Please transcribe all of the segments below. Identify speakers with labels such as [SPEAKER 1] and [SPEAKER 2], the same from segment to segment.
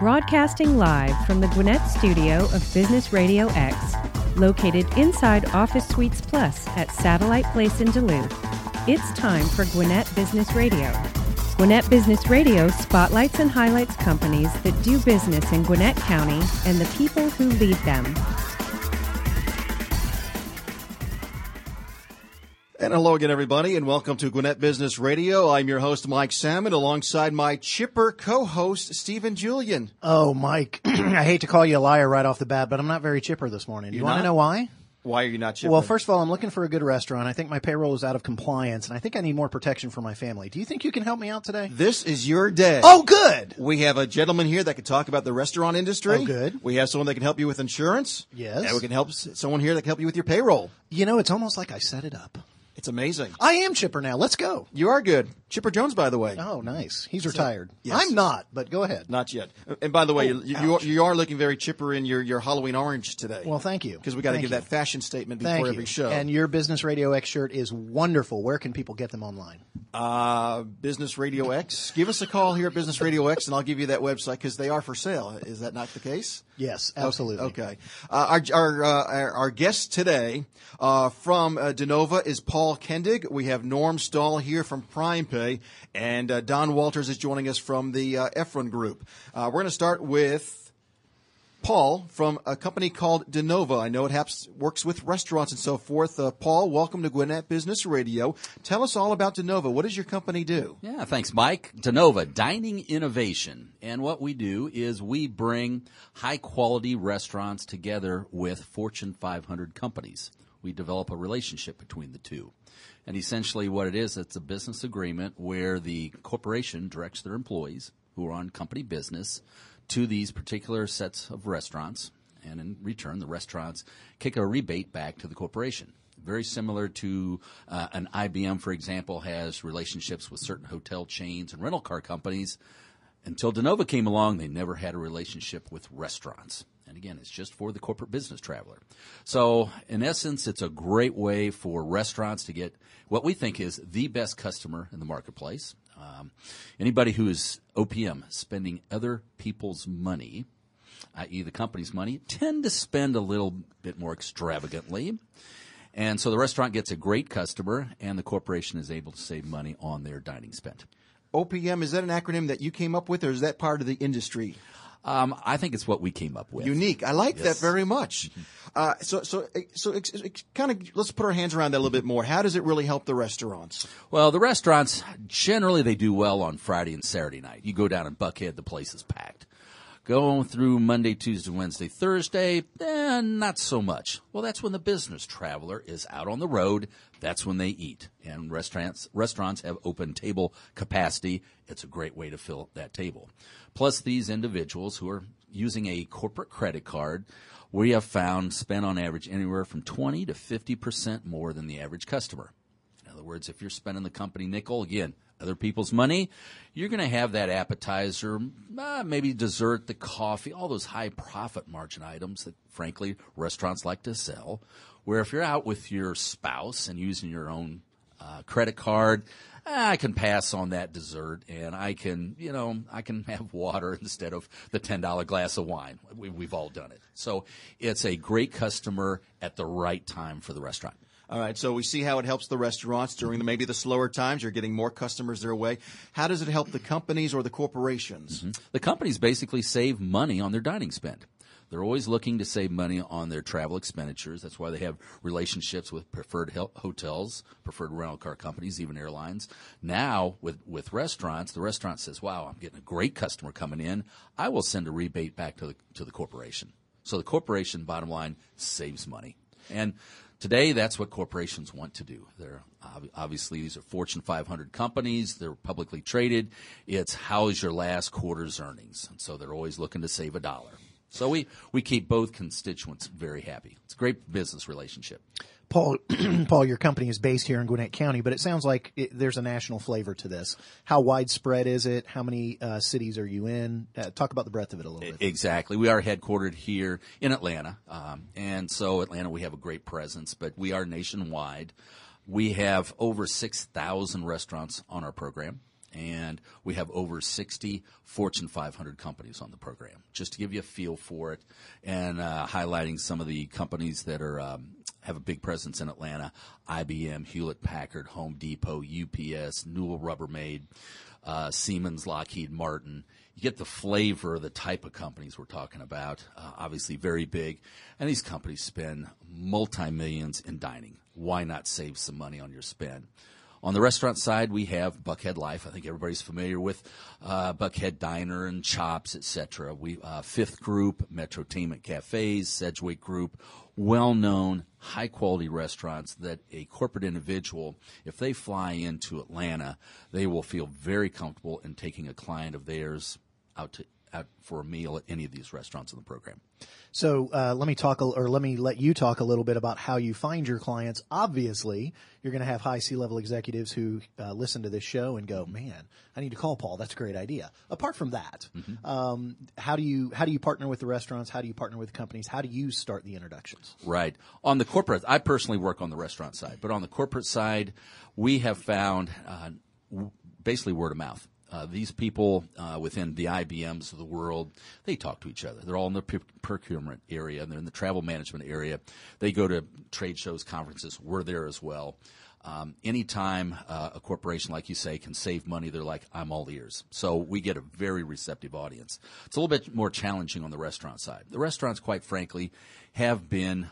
[SPEAKER 1] Broadcasting live from the Gwinnett studio of Business Radio X, located inside Office Suites Plus at Satellite Place in Duluth. It's time for Gwinnett Business Radio. Gwinnett Business Radio spotlights and highlights companies that do business in Gwinnett County and the people who lead them.
[SPEAKER 2] And hello again, everybody, and welcome to Gwinnett Business Radio. I'm your host, Mike Salmon, alongside my chipper co-host, Stephen Julian.
[SPEAKER 3] Oh, Mike, I hate to call you a liar right off the bat, but I'm not very chipper this morning. Do you want to know why?
[SPEAKER 2] Why are you not chipper?
[SPEAKER 3] Well, first of all, I'm looking for a good restaurant. I think my payroll is out of compliance, and I think I need more protection for my family. Do you think you can help me out today?
[SPEAKER 2] This is your day.
[SPEAKER 3] Oh, good.
[SPEAKER 2] We have a gentleman here that can talk about the restaurant industry.
[SPEAKER 3] Oh, good.
[SPEAKER 2] We have someone that can help you with insurance.
[SPEAKER 3] Yes.
[SPEAKER 2] And we can help someone here that can help you with your payroll.
[SPEAKER 3] You know, it's almost like I set it up.
[SPEAKER 2] It's amazing.
[SPEAKER 3] I am chipper now. Let's go.
[SPEAKER 2] You are good. Chipper Jones, by the way.
[SPEAKER 3] Oh, nice. He's retired.
[SPEAKER 2] Yes.
[SPEAKER 3] I'm not, but go ahead.
[SPEAKER 2] Not yet. And by the way, you are looking very chipper in your Halloween orange today.
[SPEAKER 3] Well, thank you.
[SPEAKER 2] Because we got to give that fashion statement before every show.
[SPEAKER 3] And your Business Radio X shirt is wonderful. Where can people get them online?
[SPEAKER 2] Business Radio X. Give us a call here at Business Radio X, and I'll give you that website because they are for sale. Is that not the case?
[SPEAKER 3] Yes, absolutely.
[SPEAKER 2] Okay. Our guest today from DeNova is Paul Kendig. We have Norm Stahl here from PrimePay, and Don Walters is joining us from the Efron Group. We're going to start with Paul from a company called DeNova. I know it works with restaurants and so forth. Paul, welcome to Gwinnett Business Radio. Tell us all about DeNova. What does your company do?
[SPEAKER 4] Yeah, thanks, Mike. DeNova, Dining Innovation. And what we do is we bring high-quality restaurants together with Fortune 500 companies. We develop a relationship between the two. And essentially what it is, it's a business agreement where the corporation directs their employees who are on company business to these particular sets of restaurants, and in return, the restaurants kick a rebate back to the corporation. Very similar to an IBM, for example, has relationships with certain hotel chains and rental car companies. Until DeNova came along, they never had a relationship with restaurants. And again, it's just for the corporate business traveler. So, in essence, it's a great way for restaurants to get what we think is the best customer in the marketplace. Anybody who is OPM, spending other people's money, i.e. the company's money, tend to spend a little bit more extravagantly. And so the restaurant gets a great customer, and the corporation is able to save money on their dining spend.
[SPEAKER 2] OPM, is that an acronym that you came up with, or is that part of the industry?
[SPEAKER 4] I think it's what we came up with.
[SPEAKER 2] Unique. I like that very much. So kind of let's put our hands around that a little bit more. How does it really help the restaurants?
[SPEAKER 4] Well, the restaurants, generally they do well on Friday and Saturday night. You go down in Buckhead, the place is packed. Going through Monday, Tuesday, Wednesday, Thursday, not so much. Well, that's when the business traveler is out on the road. That's when they eat. And restaurants have open table capacity. It's a great way to fill that table. Plus, these individuals who are using a corporate credit card, we have found spend on average anywhere from 20 to 50% more than the average customer. In other words, if you're spending the company nickel, again, other people's money, you're going to have that appetizer, maybe dessert, the coffee, all those high profit margin items that, frankly, restaurants like to sell, where if you're out with your spouse and using your own credit card, I can pass on that dessert, and I can have water instead of the $10 glass of wine. We've all done it. So it's a great customer at the right time for the restaurant.
[SPEAKER 2] All right, so we see how it helps the restaurants during maybe the slower times. You're getting more customers their way. How does it help the companies or the corporations?
[SPEAKER 4] Mm-hmm. The companies basically save money on their dining spend. They're always looking to save money on their travel expenditures. That's why they have relationships with preferred hotels, preferred rental car companies, even airlines. Now, with restaurants, the restaurant says, wow, I'm getting a great customer coming in. I will send a rebate back to the corporation. So the corporation, bottom line, saves money. And today, that's what corporations want to do. They're obviously, these are Fortune 500 companies. They're publicly traded. It's how is your last quarter's earnings? And so they're always looking to save $1. So we keep both constituents very happy. It's a great business relationship.
[SPEAKER 3] Paul, your company is based here in Gwinnett County, but it sounds like there's a national flavor to this. How widespread is it? How many cities are you in? Talk about the breadth of it a little bit.
[SPEAKER 4] Exactly. We are headquartered here in Atlanta, and so Atlanta, we have a great presence, but we are nationwide. We have over 6,000 restaurants on our program. And we have over 60 Fortune 500 companies on the program, just to give you a feel for it, and highlighting some of the companies that are have a big presence in Atlanta: IBM, Hewlett-Packard, Home Depot, UPS, Newell Rubbermaid, Siemens, Lockheed Martin. You get the flavor of the type of companies we're talking about, obviously very big. And these companies spend multi-millions in dining. Why not save some money on your spend? On the restaurant side, we have Buckhead Life. I think everybody's familiar with Buckhead Diner and Chops, etc. We Fifth Group, Metrotainment Cafes, Sedgwick Group, well-known, high-quality restaurants that a corporate individual, if they fly into Atlanta, they will feel very comfortable in taking a client of theirs out for a meal at any of these restaurants in the program.
[SPEAKER 3] So let me let you talk a little bit about how you find your clients. Obviously, you're going to have high C-level executives who listen to this show and go, "Man, I need to call Paul. That's a great idea." Apart from that, how do you partner with the restaurants? How do you partner with companies? How do you start the introductions?
[SPEAKER 4] Right. On the corporate, I personally work on the restaurant side, but on the corporate side, we have found basically word of mouth. These people within the IBMs of the world, they talk to each other. They're all in the procurement area, and they're in the travel management area. They go to trade shows, conferences. We're there as well. Anytime a corporation, like you say, can save money, they're like, I'm all ears. So we get a very receptive audience. It's a little bit more challenging on the restaurant side. The restaurants, quite frankly, have been,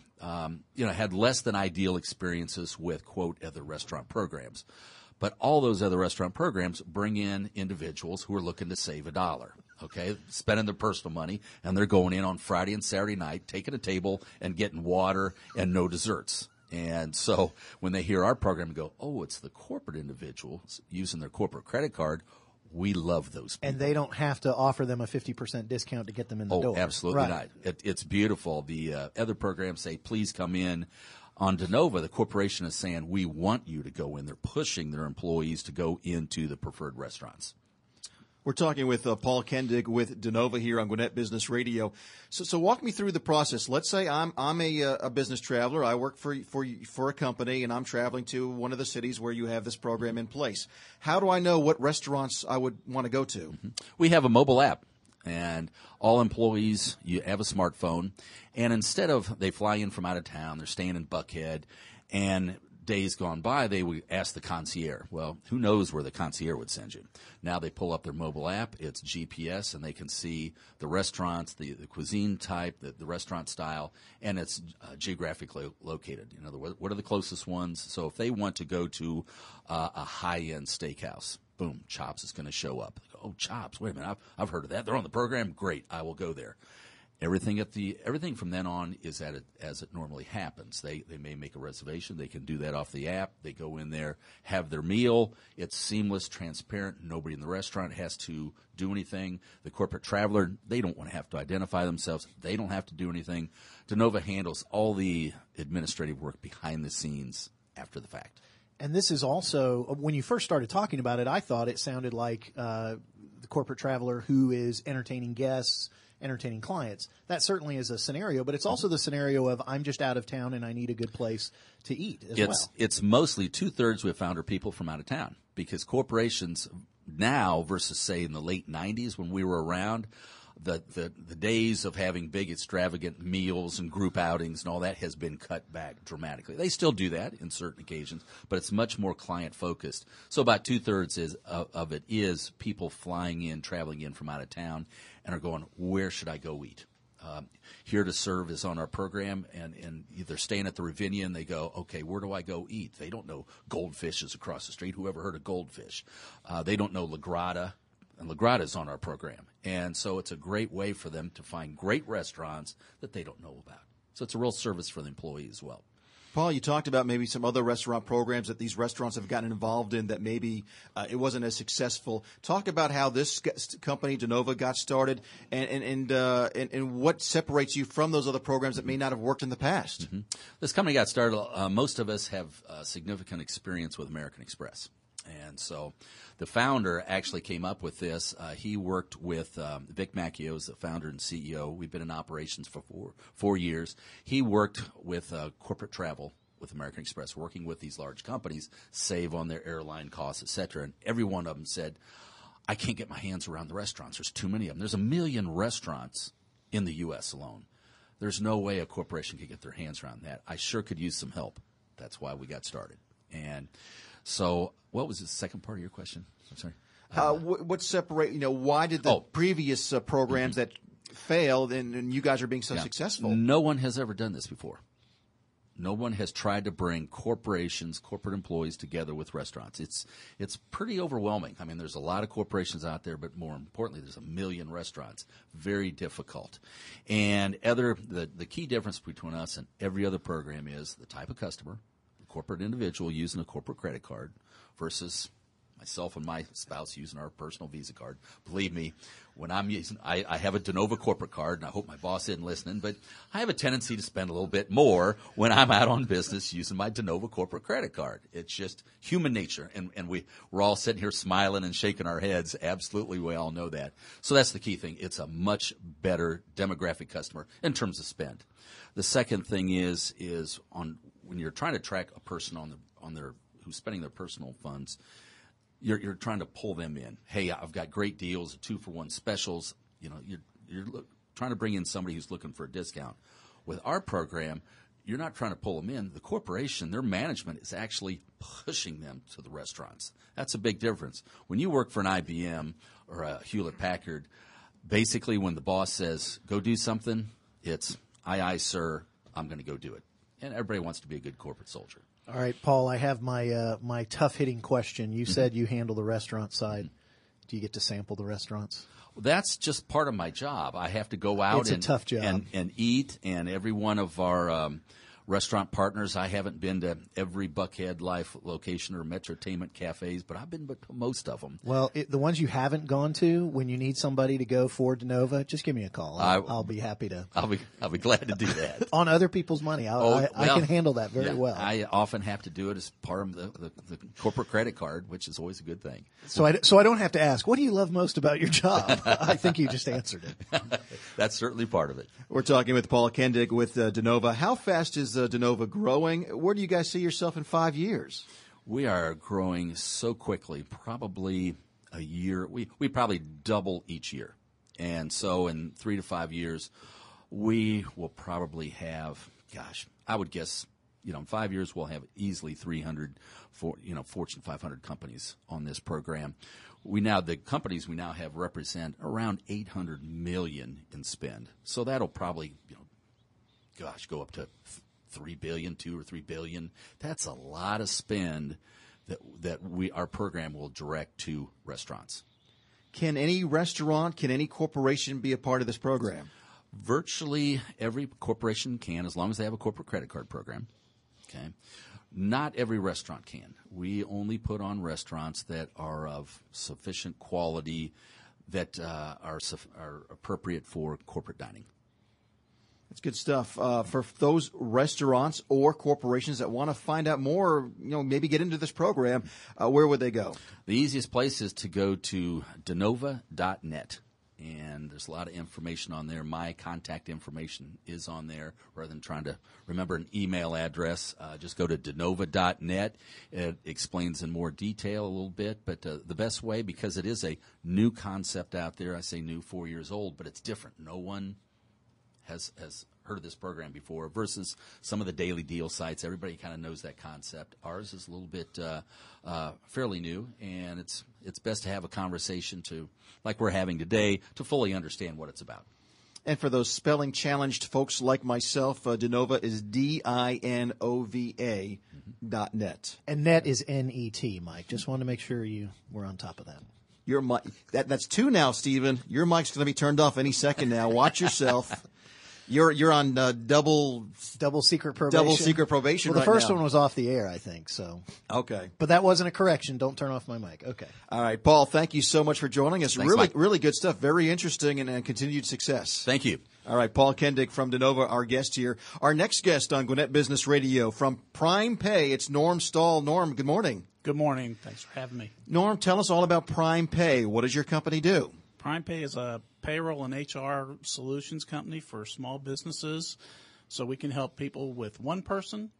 [SPEAKER 4] had less than ideal experiences with, quote, other restaurant programs. But all those other restaurant programs bring in individuals who are looking to save $1, okay, spending their personal money, and they're going in on Friday and Saturday night, taking a table and getting water and no desserts. And so when they hear our program and go, oh, it's the corporate individuals using their corporate credit card, we love those people.
[SPEAKER 3] And they don't have to offer them a 50% discount to get them in the door.
[SPEAKER 4] Oh, absolutely
[SPEAKER 3] right.
[SPEAKER 4] not. It's beautiful. The other programs say, please come in. On DeNova, the corporation is saying, we want you to go in. They're pushing their employees to go into the preferred restaurants.
[SPEAKER 2] We're talking with Paul Kendig with DeNova here on Gwinnett Business Radio. So walk me through the process. Let's say I'm a business traveler. I work for a company, and I'm traveling to one of the cities where you have this program in place. How do I know what restaurants I would want to go to? Mm-hmm.
[SPEAKER 4] We have a mobile app. And all employees, you have a smartphone, and instead of they fly in from out of town, they're staying in Buckhead, and days gone by, they would ask the concierge. Well, who knows where the concierge would send you? Now they pull up their mobile app, it's GPS, and they can see the restaurants, the cuisine type, the restaurant style, and it's geographically located. In other words, what are the closest ones? So if they want to go to a high-end steakhouse, boom, Chops is going to show up. Oh, Chops, wait a minute, I've heard of that. They're on the program. Great, I will go there. Everything from then on is as it normally happens. They may make a reservation. They can do that off the app. They go in there, have their meal. It's seamless, transparent. Nobody in the restaurant has to do anything. The corporate traveler, they don't want to have to identify themselves. They don't have to do anything. DeNova handles all the administrative work behind the scenes after the fact.
[SPEAKER 3] And this is also, when you first started talking about it, I thought it sounded like the corporate traveler who is entertaining guests, entertaining clients. That certainly is a scenario, but it's also the scenario of I'm just out of town and I need a good place to eat as well.
[SPEAKER 4] It's mostly 2/3 with founder people from out of town, because corporations now versus, say, in the late 90s when we were around, the days of having big extravagant meals and group outings and all that has been cut back dramatically. They still do that in certain occasions, but it's much more client focused. So about 2/3 of it is people flying in, traveling in from out of town, and are going, where should I go eat? Here to Serve is on our program, and they're staying at the Ravinia, and they go, okay, where do I go eat? They don't know Goldfish is across the street. Whoever heard of Goldfish? They don't know La Grata. And La Grata is on our program. And so it's a great way for them to find great restaurants that they don't know about. So it's a real service for the employee as well.
[SPEAKER 2] Paul, you talked about maybe some other restaurant programs that these restaurants have gotten involved in that maybe it wasn't as successful. Talk about how this company, DeNova, got started and what separates you from those other programs that may not have worked in the past.
[SPEAKER 4] Mm-hmm. This company got started, most of us have significant experience with American Express. And so the founder actually came up with this. He worked with Vic Macchio, the founder and CEO. We've been in operations for four years. He worked with corporate travel with American Express, working with these large companies, save on their airline costs, et cetera. And every one of them said, I can't get my hands around the restaurants. There's too many of them. There's 1 million restaurants in the U.S. alone. There's no way a corporation could get their hands around that. I sure could use some help. That's why we got started. And so what was the second part of your question? I'm sorry.
[SPEAKER 2] What separate? Why did the previous programs that failed and you guys are being so successful?
[SPEAKER 4] No one has ever done this before. No one has tried to bring corporations, corporate employees together with restaurants. It's pretty overwhelming. I mean, there's a lot of corporations out there, but more importantly, there's 1 million restaurants. Very difficult. And the key difference between us and every other program is the type of customer, the corporate individual using a corporate credit card versus myself and my spouse using our personal Visa card. Believe me, when I'm using, I have a DeNova corporate card, and I hope my boss isn't listening, but I have a tendency to spend a little bit more when I'm out on business using my DeNova corporate credit card. It's just human nature, and we're all sitting here smiling and shaking our heads. Absolutely, we all know that. So that's the key thing. It's a much better demographic customer in terms of spend. The second thing is on when you're trying to track a person on their who's spending their personal funds, you're trying to pull them in. Hey, I've got great deals, 2-for-1 specials. You're trying to bring in somebody who's looking for a discount. With our program, you're not trying to pull them in. The corporation, their management is actually pushing them to the restaurants. That's a big difference. When you work for an IBM or a Hewlett-Packard, basically when the boss says, go do something, it's, aye, sir, I'm going to go do it. And everybody wants to be a good corporate soldier.
[SPEAKER 3] All right, Paul, I have my tough-hitting question. You said you handle the restaurant side. Do you get to sample the restaurants?
[SPEAKER 4] Well, that's just part of my job. I have to go out
[SPEAKER 3] tough job.
[SPEAKER 4] And eat, and every one of our restaurant partners, I haven't been to every Buckhead Life location or Metrotainment cafes, but I've been to most of them.
[SPEAKER 3] Well, the ones you haven't gone to, when you need somebody to go for DeNova, just give me a call. I'll be happy to.
[SPEAKER 4] I'll be glad to do that.
[SPEAKER 3] On other people's money. I can handle that very well.
[SPEAKER 4] I often have to do it as part of the corporate credit card, which is always a good thing.
[SPEAKER 3] So I don't have to ask, what do you love most about your job? I think you just answered it.
[SPEAKER 4] That's certainly part of it.
[SPEAKER 2] We're talking with Paul Kendig with DeNova. How fast is DeNova growing? Where do you guys see yourself in 5 years?
[SPEAKER 4] We are growing so quickly, probably a year. We probably double each year. And so in 3 to 5 years, we will probably have, I would guess, in 5 years we'll have easily 300 Fortune 500 companies on this program. The companies we now have represent around $800 million in spend. So that'll probably, go up to $3 billion, $2 or $3 billion. That's a lot of spend that our program will direct to restaurants.
[SPEAKER 2] Can any restaurant, can any corporation be a part of this program?
[SPEAKER 4] Virtually every corporation can, as long as they have a corporate credit card program. Okay. Not every restaurant can. We only put on restaurants that are of sufficient quality that are appropriate for corporate dining.
[SPEAKER 2] That's good stuff. For those restaurants or corporations that want to find out more, maybe get into this program, where would they go?
[SPEAKER 4] The easiest place is to go to denova.net. And there's a lot of information on there. My contact information is on there. Rather than trying to remember an email address, just go to denova.net. It explains in more detail a little bit. But the best way, because it is a new concept out there, I say new, 4 years old, but it's different. No one has heard of this program before versus some of the daily deal sites. Everybody kind of knows that concept. Ours is a little bit fairly new, and it's best to have a conversation like we're having today to fully understand what it's about.
[SPEAKER 2] And for those spelling challenged folks like myself, DeNova is DINOVA.net.
[SPEAKER 3] And net is NET, Mike. Just wanted to make sure you were on top of that.
[SPEAKER 2] Your mic, that's two now, Stephen. Your mic's going to be turned off any second now. Watch yourself. You're on double
[SPEAKER 3] secret probation.
[SPEAKER 2] Double secret probation.
[SPEAKER 3] Well, the
[SPEAKER 2] right
[SPEAKER 3] first
[SPEAKER 2] now.
[SPEAKER 3] one was off the air, I think. So
[SPEAKER 2] okay,
[SPEAKER 3] but that wasn't a correction. Don't turn off my mic. Okay.
[SPEAKER 2] All right, Paul. Thank you so much for joining us.
[SPEAKER 4] Thanks, Mike.
[SPEAKER 2] Really good stuff. Very interesting and continued success.
[SPEAKER 4] Thank you.
[SPEAKER 2] All right, Paul Kendig from DeNova, our guest here. Our next guest on Gwinnett Business Radio from Prime Pay. It's Norm Stahl. Norm, good morning.
[SPEAKER 5] Good morning. Thanks for having me.
[SPEAKER 2] Norm, tell us all about Prime Pay. What does your company do?
[SPEAKER 5] Prime Pay is a payroll and HR solutions company for small businesses. So we can help people with one person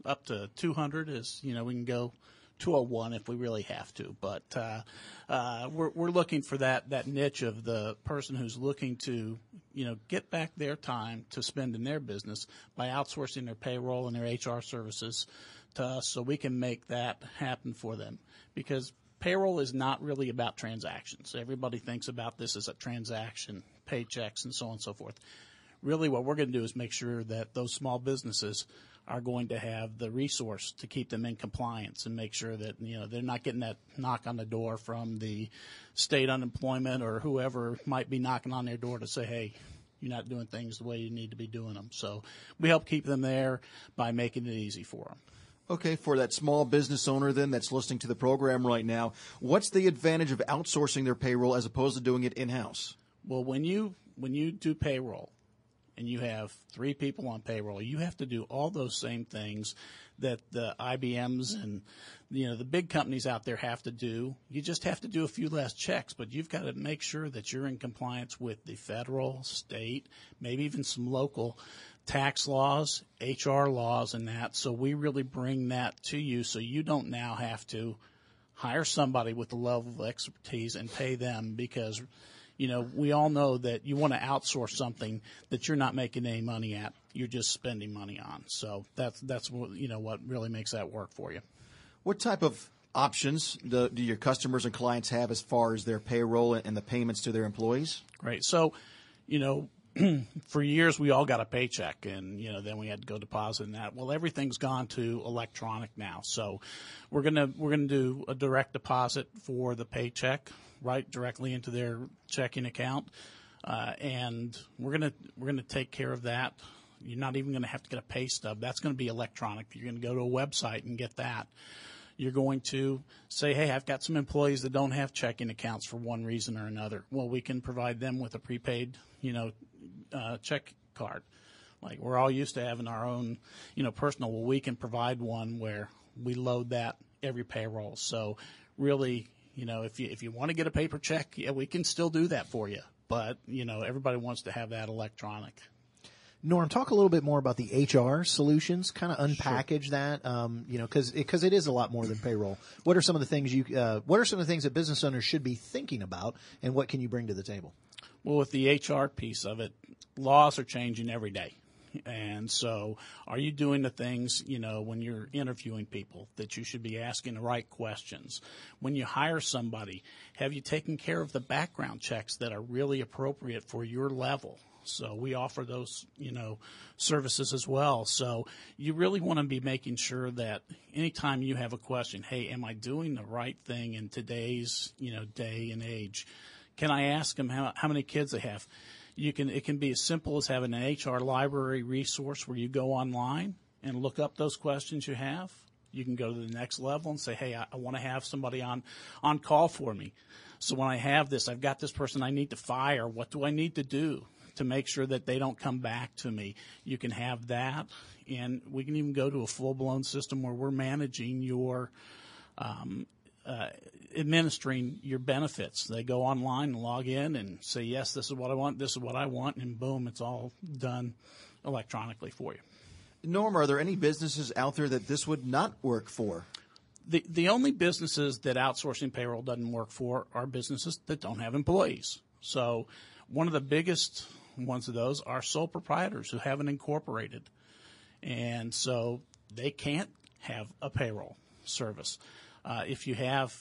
[SPEAKER 5] up to 200 is, we can go 201 if we really have to. But we're looking for that niche of the person who's looking to, get back their time to spend in their business by outsourcing their payroll and their HR services to us so we can make that happen for them. Because payroll is not really about transactions. Everybody thinks about this as a transaction, paychecks, and so on and so forth. Really what we're going to do is make sure that those small businesses are going to have the resource to keep them in compliance and make sure that, they're not getting that knock on the door from the state unemployment or whoever might be knocking on their door to say, hey, you're not doing things the way you need to be doing them. So we help keep them there by making it easy for them.
[SPEAKER 2] Okay, for that small business owner then that's listening to the program right now, what's the advantage of outsourcing their payroll as opposed to doing it in-house?
[SPEAKER 5] Well, when you do payroll, and you have 3 people on payroll, you have to do all those same things that the IBMs and the big companies out there have to do. You just have to do a few less checks, but you've got to make sure that you're in compliance with the federal, state, maybe even some local tax laws, HR laws, and that. So we really bring that to you so you don't now have to hire somebody with the level of expertise and pay them because we all know that you want to outsource something that you're not making any money at. You're just spending money on. So that's what, what really makes that work for you.
[SPEAKER 2] What type of options do your customers and clients have as far as their payroll and the payments to their employees?
[SPEAKER 5] Great. So, for years we all got a paycheck and, then we had to go deposit in that. Well, everything's gone to electronic now. So we're going to do a direct deposit for the paycheck right directly into their checking account. And we're going to take care of that. You're not even going to have to get a pay stub. That's going to be electronic. You're going to go to a website and get that. You're going to say, hey, I've got some employees that don't have checking accounts for one reason or another. Well, we can provide them with a prepaid, check card. Like we're all used to having our own, personal. Well, we can provide one where we load that every payroll. So really, if you want to get a paper check, yeah, we can still do that for you. But, everybody wants to have that electronic.
[SPEAKER 3] Norm, talk a little bit more about the HR solutions, kind of unpackage that, because it is a lot more than payroll. What are some of the things that business owners should be thinking about, and what can you bring to the table?
[SPEAKER 5] Well, with the HR piece of it, laws are changing every day. And so are you doing the things, when you're interviewing people that you should be asking the right questions? When you hire somebody, have you taken care of the background checks that are really appropriate for your level? So we offer those, services as well. So you really want to be making sure that anytime you have a question, hey, am I doing the right thing in today's, day and age? Can I ask them how many kids they have? It can be as simple as having an HR library resource where you go online and look up those questions you have. You can go to the next level and say, hey, I want to have somebody on call for me. So when I have this, I've got this person I need to fire. What do I need to do to make sure that they don't come back to me? You can have that, and we can even go to a full-blown system where we're managing your administering your benefits. They go online and log in and say, yes, this is what I want, this is what I want, and boom, it's all done electronically for you.
[SPEAKER 2] Norm, are there any businesses out there that this would not work for?
[SPEAKER 5] The only businesses that outsourcing payroll doesn't work for are businesses that don't have employees. So one of the biggest ones of those are sole proprietors who haven't incorporated. And so they can't have a payroll service. If you have,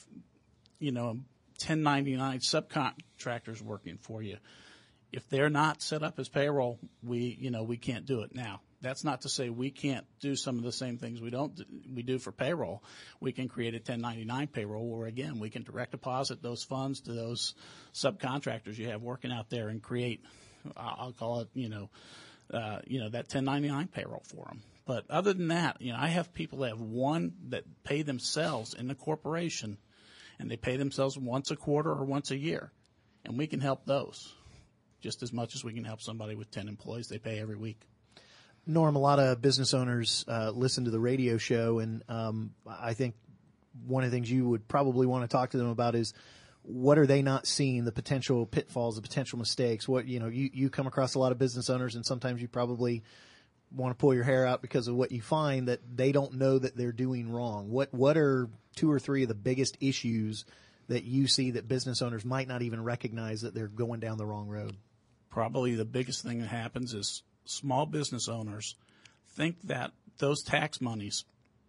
[SPEAKER 5] 1099 subcontractors working for you, if they're not set up as payroll, we can't do it. Now, that's not to say we can't do some of the same things we do for payroll. We can create a 1099 payroll where, again, we can direct deposit those funds to those subcontractors you have working out there and create, I'll call it, that 1099 payroll for them. But other than that, I have people that have one that pay themselves in the corporation, and they pay themselves once a quarter or once a year, and we can help those just as much as we can help somebody with 10 employees they pay every week.
[SPEAKER 3] Norm, a lot of business owners listen to the radio show, and I think one of the things you would probably want to talk to them about is what are they not seeing, the potential pitfalls, the potential mistakes. What you come across a lot of business owners, and sometimes you probably want to pull your hair out because of what you find that they don't know that they're doing wrong. What are 2 or 3 of the biggest issues that you see that business owners might not even recognize that they're going down the wrong road?
[SPEAKER 5] Probably the biggest thing that happens is small business owners think that those tax monies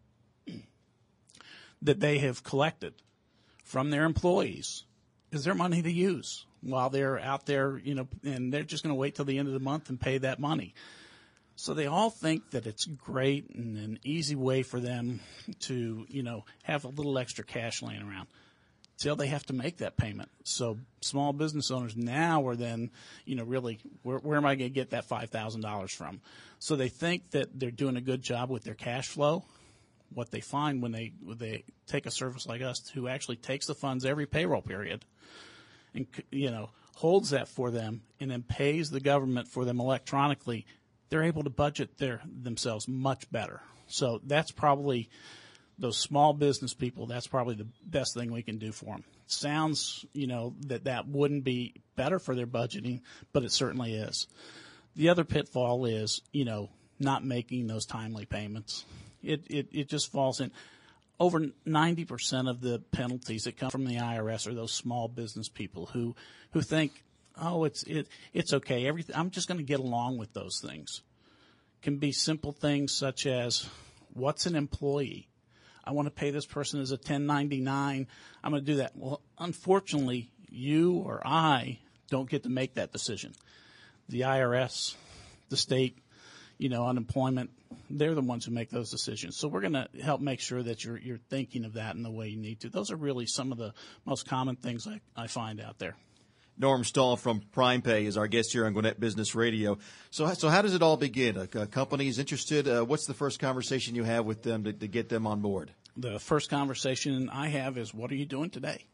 [SPEAKER 5] that they have collected from their employees is their money to use while they're out there, and they're just going to wait till the end of the month and pay that money. So they all think that it's great and an easy way for them to, have a little extra cash laying around till they have to make that payment. So small business owners now are then, really, where am I going to get that $5,000 from? So they think that they're doing a good job with their cash flow. What they find when they take a service like us, who actually takes the funds every payroll period and, holds that for them and then pays the government for them electronically, they're able to budget themselves much better. So that's probably those small business people, that's probably the best thing we can do for them. Sounds, that wouldn't be better for their budgeting, but it certainly is. The other pitfall is, not making those timely payments. It just falls in. Over 90% of the penalties that come from the IRS are those small business people who think, oh, it's okay. I'm just going to get along with those things. Can be simple things such as, what's an employee? I want to pay this person as a 1099. I'm going to do that. Well, unfortunately, you or I don't get to make that decision. The IRS, the state, unemployment, they're the ones who make those decisions. So we're going to help make sure that you're thinking of that in the way you need to. Those are really some of the most common things I find out there.
[SPEAKER 2] Norm Stahl from PrimePay is our guest here on Gwinnett Business Radio. So how does it all begin? A company is interested. What's the first conversation you have with them to get them on board?
[SPEAKER 5] The first conversation I have is, what are you doing today?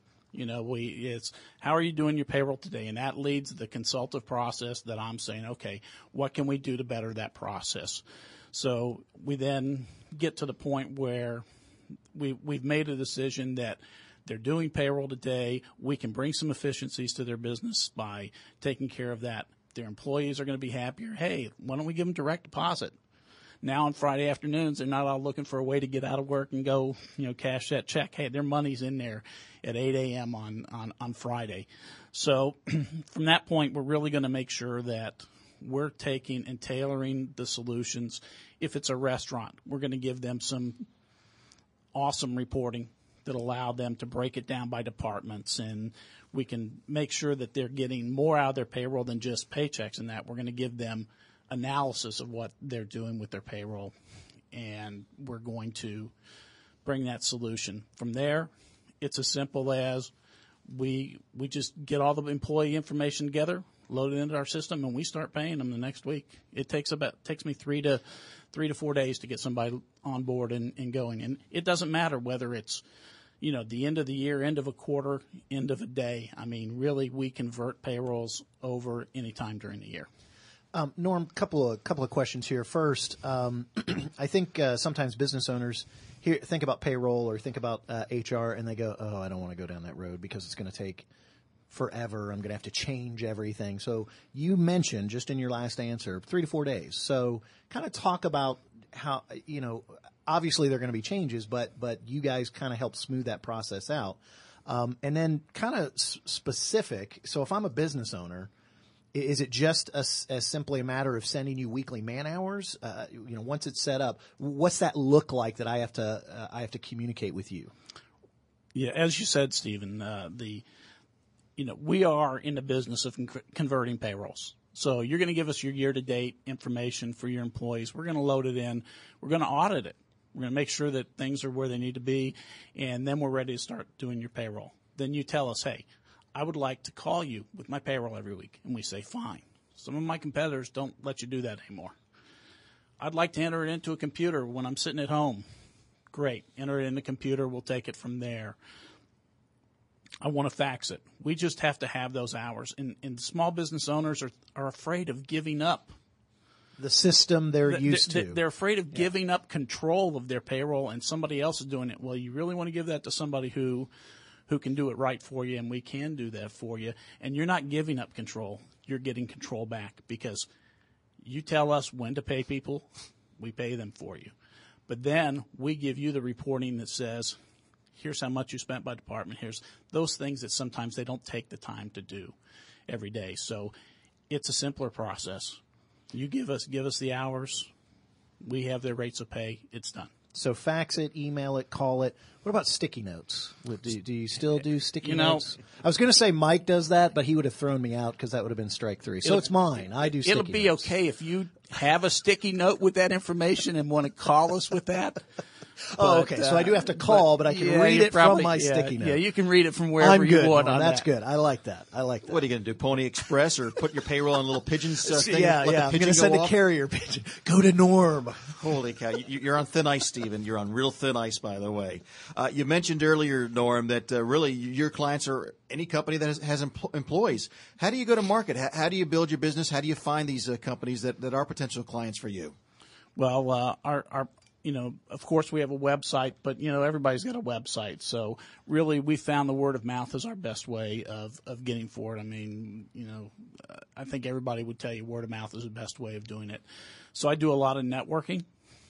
[SPEAKER 5] It's how are you doing your payroll today? And that leads the consultative process that I'm saying, okay, what can we do to better that process? So we then get to the point where we've made a decision that they're doing payroll today. We can bring some efficiencies to their business by taking care of that. Their employees are going to be happier. Hey, why don't we give them direct deposit? Now on Friday afternoons, they're not all looking for a way to get out of work and go, cash that check. Hey, their money's in there at 8 a.m. on Friday. So from that point, we're really going to make sure that we're taking and tailoring the solutions. If it's a restaurant, we're going to give them some awesome reporting that allow them to break it down by departments, and we can make sure that they're getting more out of their payroll than just paychecks and that. We're going to give them analysis of what they're doing with their payroll, and we're going to bring that solution. From there, it's as simple as we just get all the employee information together, load it into our system, and we start paying them the next week. It takes me 3 to 4 days to get somebody on board and going. And it doesn't matter whether it's the end of the year, end of a quarter, end of a day. I mean, really, we convert payrolls over any time during the year.
[SPEAKER 3] Norm, couple of questions here. First, I think sometimes business owners think about payroll or think about HR, and they go, "Oh, I don't want to go down that road because it's going to take forever. I'm going to have to change everything." So you mentioned just in your last answer 3 to 4 days. So kind of talk about how obviously there are going to be changes, but you guys kind of help smooth that process out, and then kind of specific. So if I'm a business owner, is it just as simply a matter of sending you weekly man hours? Once it's set up, what's that look like that I have to communicate with you?
[SPEAKER 5] Yeah, as you said, Stephen, we are in the business of converting payrolls. So you're going to give us your year-to-date information for your employees. We're going to load it in. We're going to audit it. We're going to make sure that things are where they need to be, and then we're ready to start doing your payroll. Then you tell us, hey, I would like to call you with my payroll every week. And we say, fine. Some of my competitors don't let you do that anymore. I'd like to enter it into a computer when I'm sitting at home. Great. Enter it in the computer. We'll take it from there. I want to fax it. We just have to have those hours. And small business owners are afraid of giving up
[SPEAKER 3] the system they're used to.
[SPEAKER 5] They're afraid of giving up control of their payroll and somebody else is doing it. Well, you really want to give that to somebody who can do it right for you, and we can do that for you. And you're not giving up control. You're getting control back because You tell us when to pay people, we pay them for you. But then we give you the reporting that says, here's how much you spent by department. Here's those things that sometimes they don't take the time to do every day. So it's a simpler process. You give us the hours. We have their rates of pay. It's done.
[SPEAKER 3] So fax it, email it, call it. What about sticky notes? Do you still do sticky notes? I was going to say Mike does that, but he would have thrown me out because that would have been strike 3. So it's mine. I do sticky notes.
[SPEAKER 5] It'll be okay if you have a sticky note with that information and want to call us with that.
[SPEAKER 3] Oh, okay. So I do have to call, but I can read it from my sticky note.
[SPEAKER 5] Yeah, you can read it from wherever you want.
[SPEAKER 3] Well, that's good. I like that.
[SPEAKER 2] What are you going to do? Pony Express or put your payroll on little pigeons? Thing,
[SPEAKER 3] yeah. I'm going to send a carrier pigeon. Go to Norm.
[SPEAKER 2] Holy cow! You're on thin ice, Stephen. You're on real thin ice, by the way. You mentioned earlier, Norm, that really your clients are any company that has employees. How do you go to market? How do you build your business? How do you find these companies that are potential clients for you?
[SPEAKER 5] Well, our of course we have a website, but, everybody's got a website. So really we found the word of mouth is our best way of getting forward. I mean, I think everybody would tell you word of mouth is the best way of doing it. So I do a lot of networking,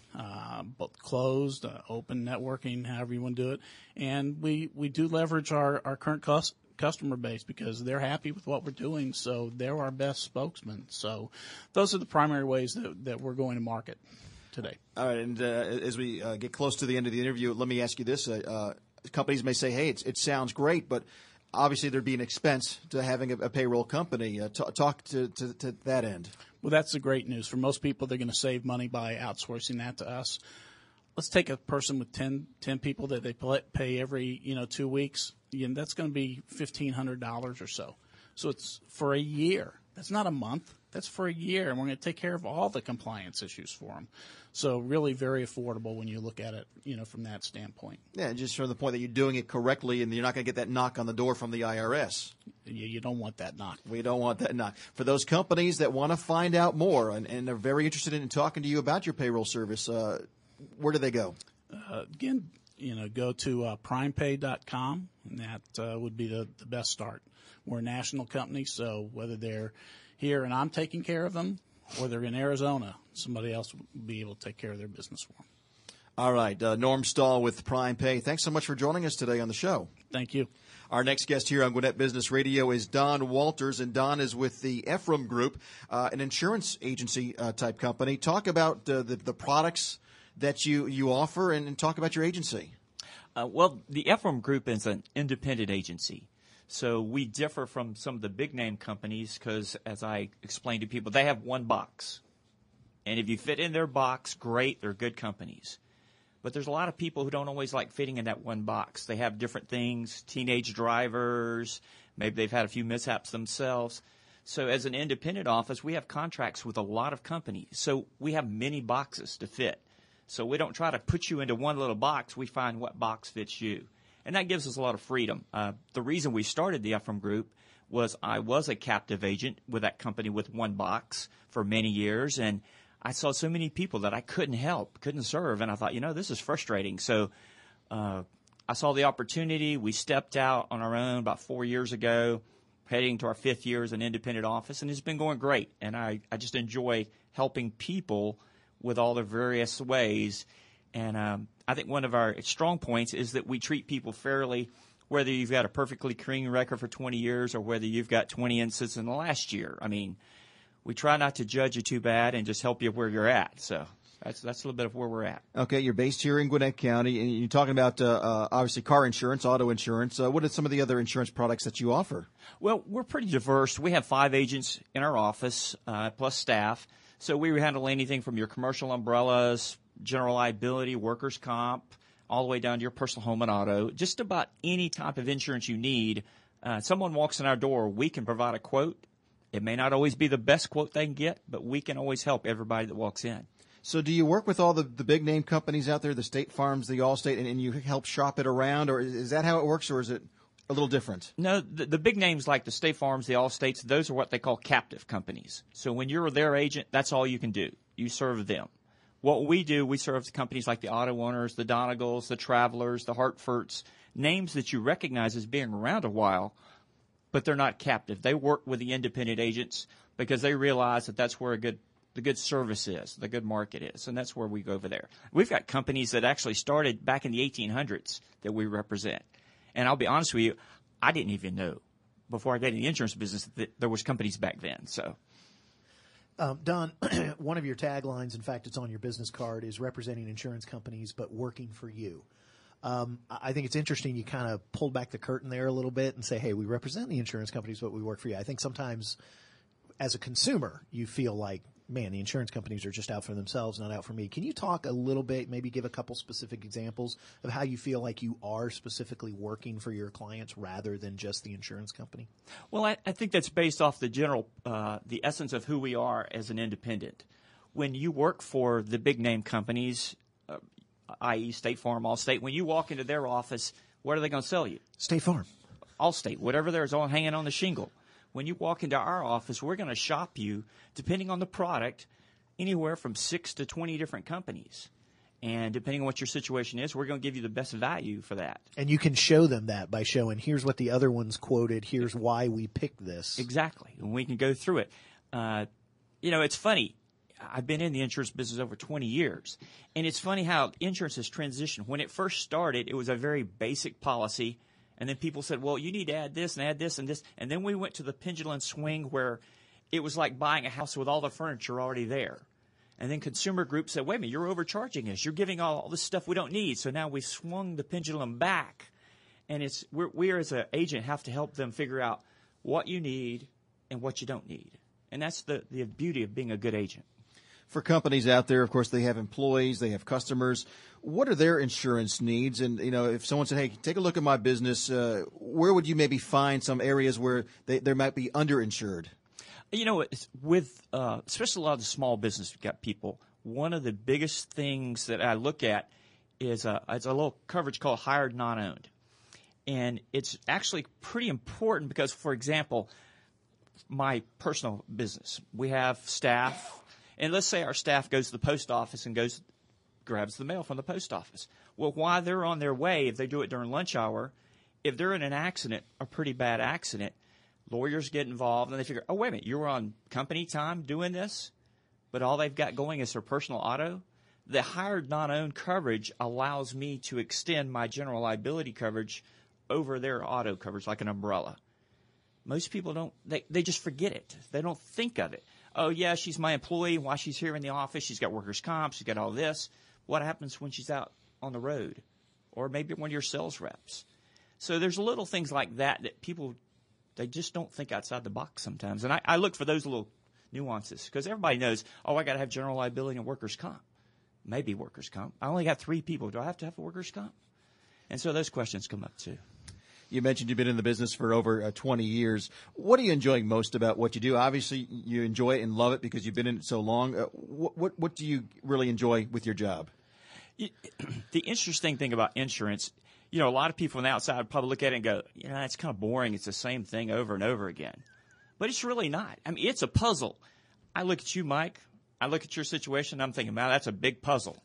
[SPEAKER 5] both closed, open networking, however you want to do it. And we do leverage our current customer base because they're happy with what we're doing. So they're our best spokesman. So those are the primary ways that we're going to market today.
[SPEAKER 2] All right, and as we get close to the end of the interview, let me ask you this. Companies may say, hey, it sounds great, but obviously there'd be an expense to having a payroll company. Talk to that end.
[SPEAKER 5] Well, that's the great news. For most people, they're going to save money by outsourcing that to us. Let's take a person with 10 people that they pay every 2 weeks. That's going to be $1,500 or so. So it's for a year. That's not a month. That's for a year, and we're going to take care of all the compliance issues for them. So really very affordable when you look at it, from that standpoint.
[SPEAKER 2] Yeah, just from the point that you're doing it correctly and you're not going to get that knock on the door from the IRS.
[SPEAKER 5] You don't want that knock.
[SPEAKER 2] We don't want that knock. For those companies that want to find out more and are very interested in talking to you about your payroll service, where do they go?
[SPEAKER 5] Again, go to primepay.com, and that would be the best start. We're a national company, so whether they're here and I'm taking care of them, or they're in Arizona, somebody else will be able to take care of their business for them.
[SPEAKER 2] All right. Norm Stahl with Prime Pay. Thanks so much for joining us today on the show.
[SPEAKER 5] Thank you.
[SPEAKER 2] Our next guest here on Gwinnett Business Radio is Don Walters, and Don is with the Ephraim Group, an insurance agency type company. Talk about the products that you offer and talk about your agency.
[SPEAKER 6] Well, the Ephraim Group is an independent agency. So we differ from some of the big-name companies because, as I explained to people, they have one box. And if you fit in their box, great, they're good companies. But there's a lot of people who don't always like fitting in that one box. They have different things, teenage drivers, maybe they've had a few mishaps themselves. So as an independent office, we have contracts with a lot of companies. So we have many boxes to fit. So we don't try to put you into one little box. We find what box fits you. And that gives us a lot of freedom. The reason we started the Ephraim Group was I was a captive agent with that company with one box for many years, and I saw so many people that I couldn't help, couldn't serve, and I thought, this is frustrating. So I saw the opportunity. We stepped out on our own about 4 years ago, heading to our 5th year as an independent office, and it's been going great. And I just enjoy helping people with all their various ways. And I think one of our strong points is that we treat people fairly, whether you've got a perfectly clean record for 20 years or whether you've got 20 incidents in the last year. I mean, we try not to judge you too bad and just help you where you're at. So that's a little bit of where we're at.
[SPEAKER 2] Okay, you're based here in Gwinnett County, and you're talking about obviously car insurance, auto insurance. What are some of the other insurance products that you offer?
[SPEAKER 6] Well, we're pretty diverse. We have 5 agents in our office plus staff. So we handle anything from your commercial umbrellas, general liability, workers' comp, all the way down to your personal home and auto. Just about any type of insurance you need. Someone walks in our door, we can provide a quote. It may not always be the best quote they can get, but we can always help everybody that walks in.
[SPEAKER 2] So do you work with all the big name companies out there, the State Farms, the Allstate, and you help shop it around, or is that how it works, or is it a little different?
[SPEAKER 6] No, the big names like the State Farms, the Allstates, those are what they call captive companies. So when you're their agent, that's all you can do. You serve them. What we do, we serve companies like the Auto Owners, the Donegals, the Travelers, the Hartfords, names that you recognize as being around a while, but they're not captive. They work with the independent agents because they realize that that's where a good the good service is, the good market is, and that's where we go over there. We've got companies that actually started back in the 1800s that we represent. And I'll be honest with you, I didn't even know before I got in the insurance business that there was companies back then. So,
[SPEAKER 3] Don, one of your taglines, in fact, it's on your business card, is representing insurance companies but working for you. I think it's interesting you kind of pulled back the curtain there a little bit and say, hey, we represent the insurance companies but we work for you. I think sometimes as a consumer you feel like, man, the insurance companies are just out for themselves, not out for me. Can you talk a little bit, maybe give a couple specific examples of how you feel like you are specifically working for your clients rather than just the insurance company?
[SPEAKER 6] Well, I think that's based off the general, the essence of who we are as an independent. When you work for the big name companies, i.e. State Farm, Allstate, when you walk into their office, what are they going to sell you?
[SPEAKER 3] State Farm.
[SPEAKER 6] Allstate, whatever there's all hanging on the shingle. When you walk into our office, we're going to shop you, depending on the product, anywhere from 6 to 20 different companies. And depending on what your situation is, we're going to give you the best value for that.
[SPEAKER 3] And you can show them that by showing, here's what the other ones quoted, here's why we picked this.
[SPEAKER 6] Exactly. And we can go through it. It's funny. I've been in the insurance business over 20 years. And it's funny how insurance has transitioned. When it first started, it was a very basic policy. And then people said, well, you need to add this and add this and this. And then we went to the pendulum swing where it was like buying a house with all the furniture already there. And then consumer groups said, wait a minute, you're overcharging us. You're giving all this stuff we don't need. So now we swung the pendulum back. And we as an agent have to help them figure out what you need and what you don't need. And that's the beauty of being a good agent.
[SPEAKER 2] For companies out there, of course, they have employees, they have customers. What are their insurance needs? And, if someone said, hey, take a look at my business, where would you maybe find some areas where they might be underinsured?
[SPEAKER 6] With especially a lot of the small business people, one of the biggest things that I look at is it's a little coverage called hired non-owned. And it's actually pretty important because, for example, my personal business, we have staff. And let's say our staff goes to the post office and grabs the mail from the post office. Well, while they're on their way, if they do it during lunch hour, if they're in an accident, a pretty bad accident, lawyers get involved and they figure, oh, wait a minute, you were on company time doing this, but all they've got going is their personal auto. The hired non-owned coverage allows me to extend my general liability coverage over their auto coverage like an umbrella. Most people don't, they just forget it. They don't think of it. Oh, yeah, she's my employee. While she's here in the office, she's got workers' comp. She's got all this. What happens when she's out on the road? Or maybe one of your sales reps. So there's little things like that people, they just don't think outside the box sometimes. And I look for those little nuances because everybody knows, oh, I got to have general liability and workers' comp. Maybe workers' comp. I only got 3 people. Do I have to have a workers' comp? And so those questions come up too.
[SPEAKER 2] You mentioned you've been in the business for over 20 years. What are you enjoying most about what you do? Obviously, you enjoy it and love it because you've been in it so long. What do you really enjoy with your job?
[SPEAKER 6] The interesting thing about insurance, a lot of people on the outside probably look at it and go, it's kind of boring. It's the same thing over and over again. But it's really not. I mean, it's a puzzle. I look at you, Mike. I look at your situation. I'm thinking, man, that's a big puzzle.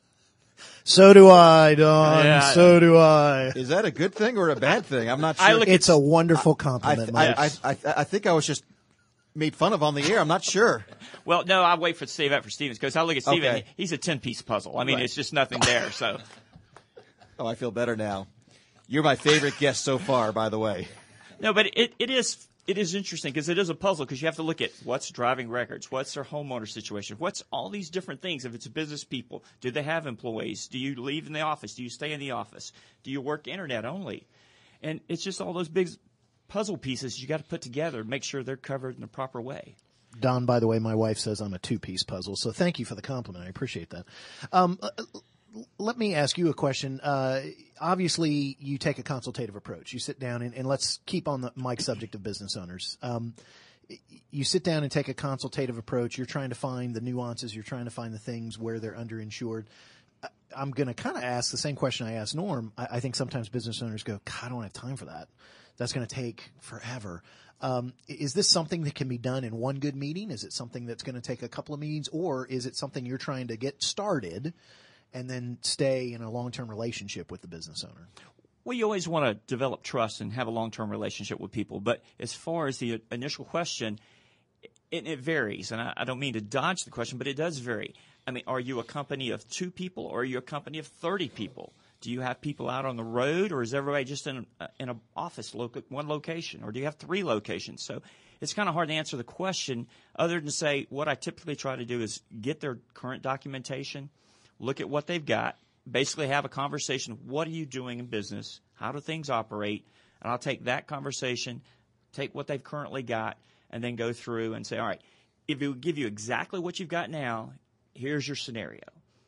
[SPEAKER 3] So do I, Don.
[SPEAKER 6] Yeah.
[SPEAKER 3] So do I.
[SPEAKER 2] Is that a good thing or a bad thing? I'm not sure.
[SPEAKER 3] It's a wonderful compliment, Mike.
[SPEAKER 2] I think I was just made fun of on the air. I'm not sure.
[SPEAKER 6] Well, no, I wait for Steve out for Stevens because I look at Steven.
[SPEAKER 2] Okay.
[SPEAKER 6] He's a 10-piece puzzle. I mean,
[SPEAKER 2] Right.
[SPEAKER 6] It's just nothing there. So,
[SPEAKER 2] Oh, I feel better now. You're my favorite guest so far, by the way.
[SPEAKER 6] no, but it is interesting because it is a puzzle because you have to look at what's driving records, what's their homeowner situation, what's all these different things. If it's business people, do they have employees? Do you leave in the office? Do you stay in the office? Do you work internet only? And it's just all those big puzzle pieces you got to put together and make sure they're covered in the proper way.
[SPEAKER 3] Don, by the way, my wife says I'm a 2-piece puzzle, so thank you for the compliment. I appreciate that. Let me ask you a question. Obviously, you take a consultative approach. You sit down, and let's keep on the Mike's subject of business owners. You sit down and take a consultative approach. You're trying to find the nuances. You're trying to find the things where they're underinsured. I'm going to kind of ask the same question I asked Norm. I think sometimes business owners go, God, I don't have time for that. That's going to take forever. Is this something that can be done in one good meeting? Is it something that's going to take a couple of meetings? Or is it something you're trying to get started and then stay in a long-term relationship with the business owner?
[SPEAKER 6] Well, you always want to develop trust and have a long-term relationship with people. But as far as the initial question, It varies, and I don't mean to dodge the question, but it does vary. I mean, are you a company of 2 people, or are you a company of 30 people? Do you have people out on the road, or is everybody just in an office, one location, or do you have 3 locations? So it's kind of hard to answer the question other than say what I typically try to do is get their current documentation, look at what they've got, basically have a conversation. What are you doing in business? How do things operate? And I'll take that conversation, take what they've currently got, and then go through and say, all right, if it would give you exactly what you've got now, here's your scenario.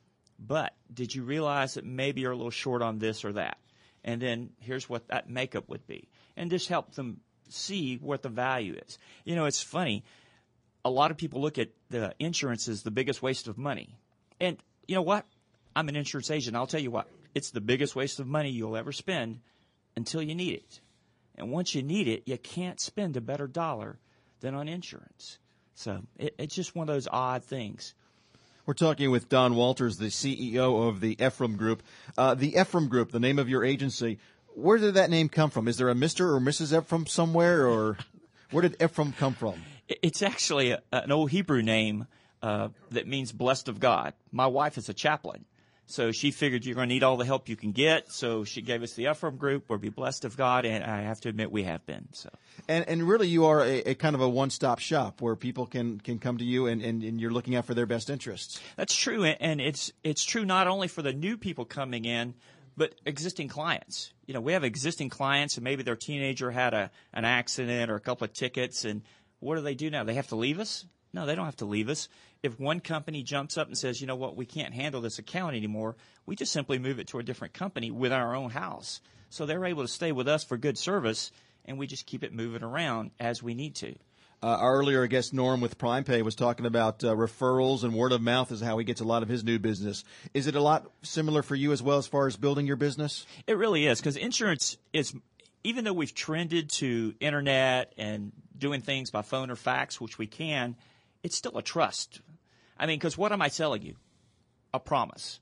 [SPEAKER 6] But did you realize that maybe you're a little short on this or that? And then here's what that makeup would be. And just help them see what the value is. You know, it's funny. A lot of people look at the insurance as the biggest waste of money. And you know what? I'm an insurance agent. I'll tell you what. It's the biggest waste of money you'll ever spend until you need it. And once you need it, you can't spend a better dollar than on insurance. So it's just one of those odd things.
[SPEAKER 2] We're talking with Don Walters, the CEO of the Ephraim Group. The Ephraim Group, the name of your agency, where did that name come from? Is there a Mr. or Mrs. Ephraim somewhere, or where did Ephraim come from?
[SPEAKER 6] It's actually an old Hebrew name that means blessed of God. My wife is a chaplain, so she figured you're going to need all the help you can get, so she gave us the Ephraim Group, or be blessed of God, and I have to admit we have been. So.
[SPEAKER 2] And really you are a kind of a one-stop shop where people can come to you and you're looking out for their best interests.
[SPEAKER 6] That's true, and it's true not only for the new people coming in, but existing clients. You know, we have existing clients, and maybe their teenager had an accident or a couple of tickets, and what do they do now? They have to leave us? No, they don't have to leave us. If one company jumps up and says, you know what, we can't handle this account anymore, we just simply move it to a different company with our own house. So they're able to stay with us for good service, and we just keep it moving around as we need to.
[SPEAKER 2] Our earlier guest, Norm, with PrimePay, was talking about referrals and word of mouth is how he gets a lot of his new business. Is it a lot similar for you as well as far as building your business?
[SPEAKER 6] It really is, because insurance is, even though we've trended to internet and doing things by phone or fax, which we can, it's still a trust. I mean, because what am I selling you? A promise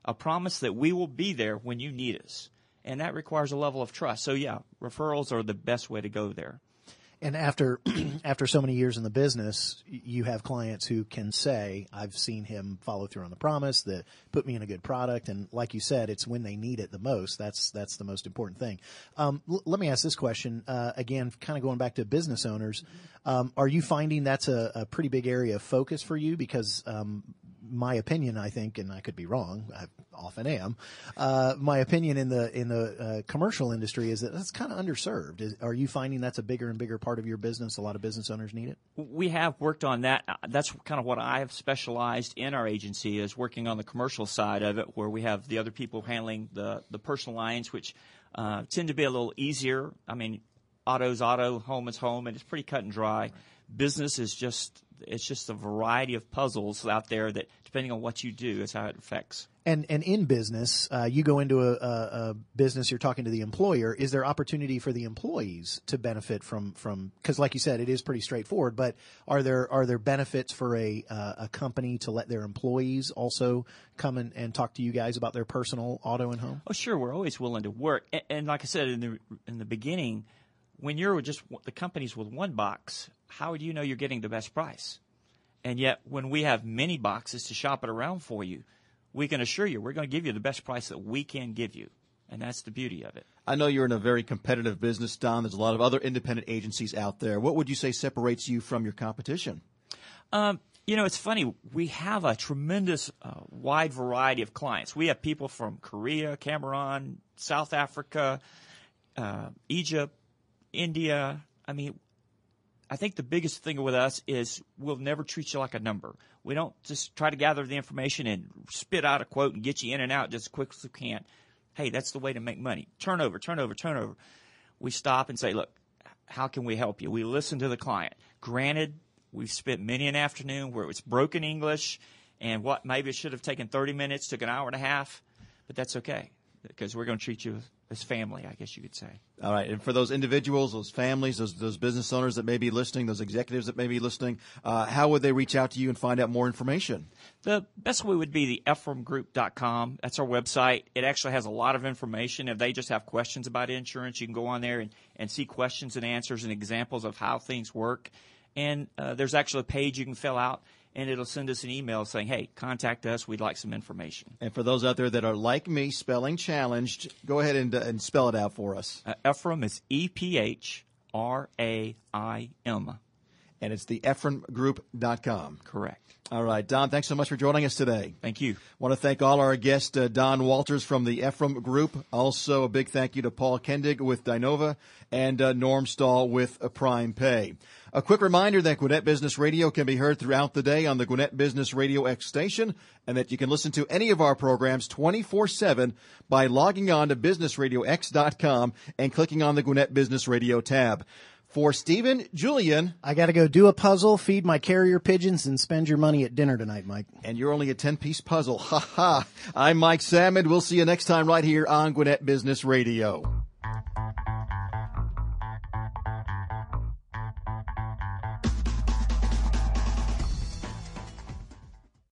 [SPEAKER 6] that we will be there when you need us. And that requires a level of trust. So, yeah, referrals are the best way to go there.
[SPEAKER 3] And after so many years in the business, you have clients who can say, I've seen him follow through on the promise, that put me in a good product. And like you said, it's when they need it the most. That's the most important thing. Let me ask this question, again, kind of going back to business owners. Are you finding that's a pretty big area of focus for you? Because my opinion, I think, and I could be wrong, I often am, my opinion in the commercial industry is that that's kind of underserved. Are you finding that's a bigger and bigger part of your business? A lot of business owners need it?
[SPEAKER 6] We have worked on that. That's kind of what I have specialized in our agency, is working on the commercial side of it, where we have the other people handling the personal lines, which tend to be a little easier. I mean, auto's auto, home is home, and it's pretty cut and dry. Right. Business is just a variety of puzzles out there that, depending on what you do, is how it affects.
[SPEAKER 3] And in business, you go into a business, you're talking to the employer. Is there opportunity for the employees to benefit from? Because, like you said, it is pretty straightforward. But are there benefits for a company to let their employees also come and talk to you guys about their personal auto and home?
[SPEAKER 6] Oh, sure. We're always willing to work. And like I said in the beginning, when you're just the companies with one box, how do you know you're getting the best price? And yet, when we have many boxes to shop it around for you, we can assure you we're going to give you the best price that we can give you. And that's the beauty of it.
[SPEAKER 2] I know you're in a very competitive business, Don. There's a lot of other independent agencies out there. What would you say separates you from your competition?
[SPEAKER 6] You know, it's funny. We have a tremendous wide variety of clients. We have people from Korea, Cameroon, South Africa, Egypt, India. I mean, I think the biggest thing with us is we'll never treat you like a number. We don't just try to gather the information and spit out a quote and get you in and out just as quick as we can. Hey, that's the way to make money. Turnover. We stop and say, look, how can we help you? We listen to the client. Granted, we've spent many an afternoon where it was broken English, and what maybe it should have taken 30 minutes, took an hour and a half, but that's okay, because we're going to treat you as family, I guess you could say.
[SPEAKER 2] All right. And for those individuals, those families, those business owners that may be listening, those executives that may be listening, how would they reach out to you and find out more information?
[SPEAKER 6] The best way would be the ephraimgroup.com. That's our website. It actually has a lot of information. If they just have questions about insurance, you can go on there and see questions and answers and examples of how things work. and there's actually a page you can fill out, and it'll send us an email saying, hey, contact us. We'd like some information.
[SPEAKER 2] And for those out there that are like me, spelling challenged, go ahead and spell it out for us.
[SPEAKER 6] Ephraim is EPHRAIM.
[SPEAKER 2] And it's the EphraimGroup.com.
[SPEAKER 6] Correct.
[SPEAKER 2] All right, Don, thanks so much for joining us today.
[SPEAKER 6] Thank you.
[SPEAKER 2] Want to thank all our guests, Don Walters from the Ephraim Group. Also, a big thank you to Paul Kendig with Dynova and Norm Stahl with Prime Pay. A quick reminder that Gwinnett Business Radio can be heard throughout the day on the Gwinnett Business Radio X station, and that you can listen to any of our programs 24/7 by logging on to BusinessRadioX.com and clicking on the Gwinnett Business Radio tab. For Stephen, Julian.
[SPEAKER 3] I got to go do a puzzle, feed my carrier pigeons, and spend your money at dinner tonight, Mike.
[SPEAKER 2] And you're only a 10-piece puzzle. Ha ha. I'm Mike Salmon. We'll see you next time right here on Gwinnett Business Radio.